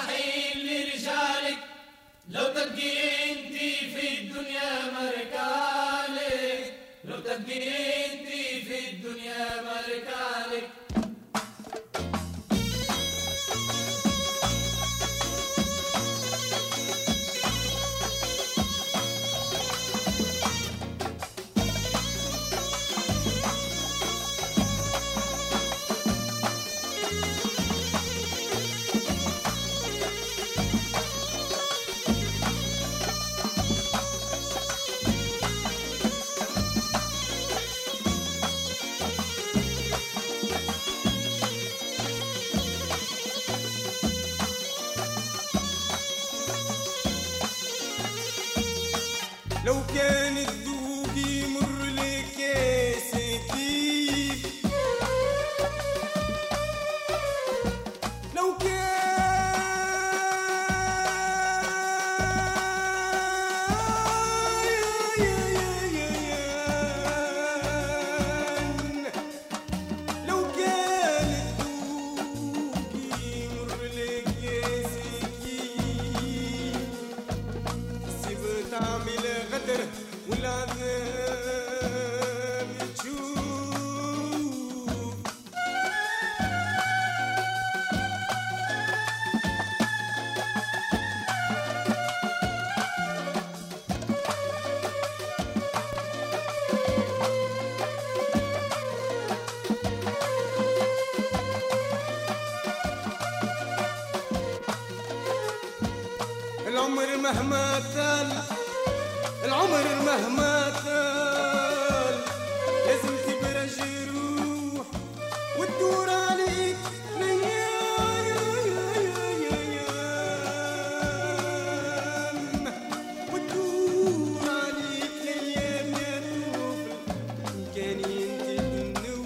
مستحيل لرجالك لو تبقي انتي في الدنيا مركالك، لو تبقي انتي في الدنيا مركالك. لو كان الذوق يمر لك يا سكين، لو كان الذوق يمر لك يا سكين، سيبت عامل غدر والعذاب تشوف. العمر مهما طال، العمر مهما طال لازم تبرى جروح وتدور عليك الايام، وتدور عليك الايام يا طفل كان ينتهي النوم.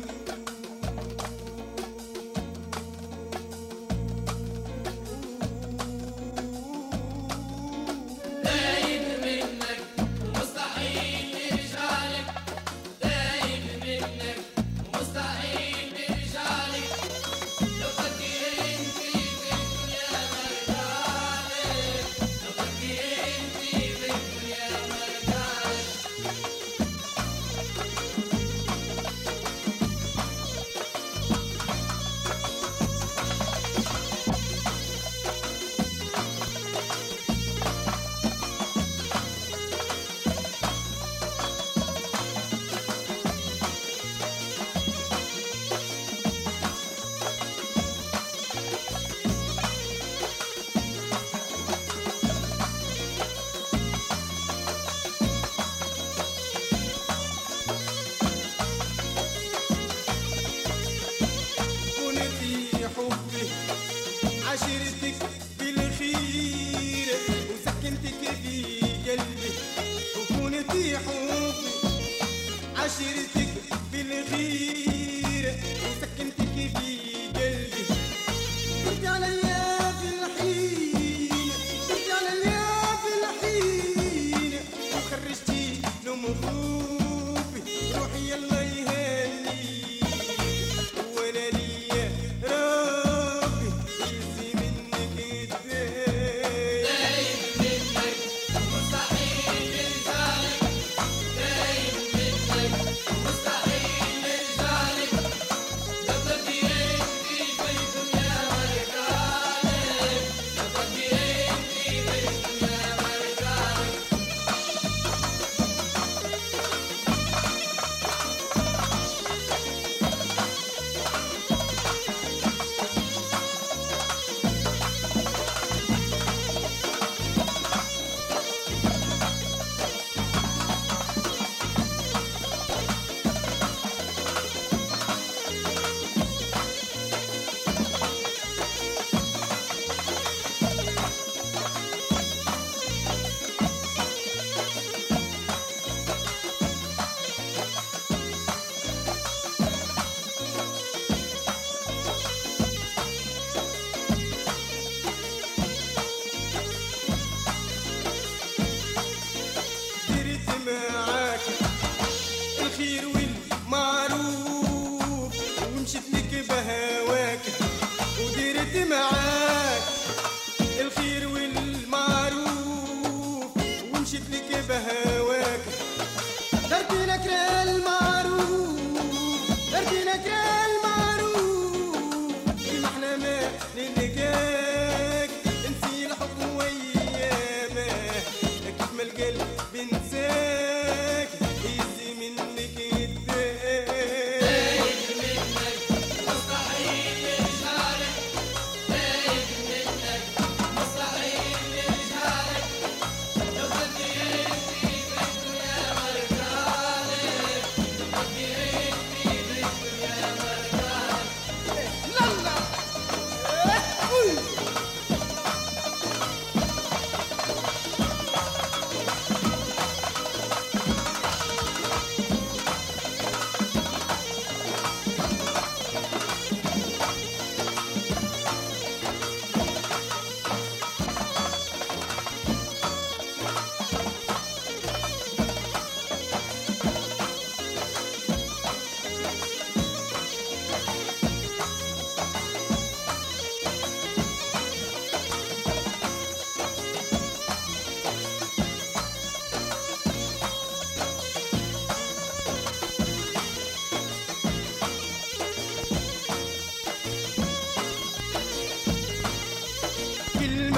عشرتك بالخير وسكنتك في قلبي، وكنتي حبي عشرتك بالخير وسكنتك في قلبي. كنت عليا في الحين، كنت عليا في الحين وخرجتي نوم خوفي، روحي يلا يهني وانا ليا ربي يجزي منك الدين. دايم منك مستحيل لرجالك، دايم منك مستحيل لرجالك، لو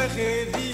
خذي